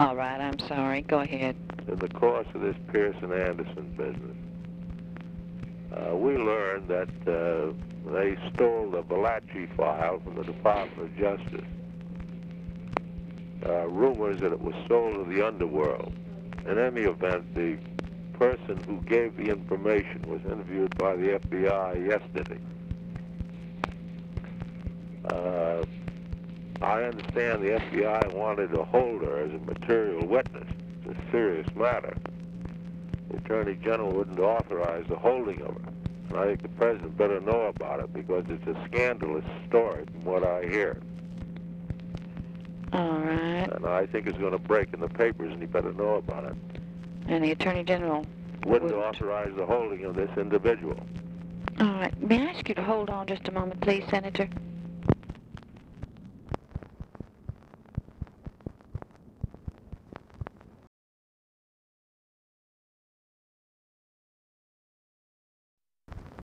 All right, I'm sorry. Go ahead. In the course of this Pearson-Anderson business, we learned that they stole the Valachi file from the Department of Justice. Rumors that it was sold to the underworld. In any event, the person who gave the information was interviewed by the FBI yesterday. I understand the FBI wanted to hold her as a material witness. It's a serious matter. The Attorney General wouldn't authorize the holding of her. And I think the President better know about it because it's a scandalous story from what I hear. All right. And I think it's going to break in the papers, and he better know about it. And the Attorney General Wouldn't authorize the holding of this individual. All right. May I ask you to hold on just a moment, please, Senator?